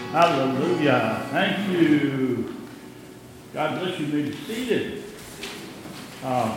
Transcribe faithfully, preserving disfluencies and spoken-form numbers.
Hallelujah. Thank you. God bless you. You may be seated. Uh,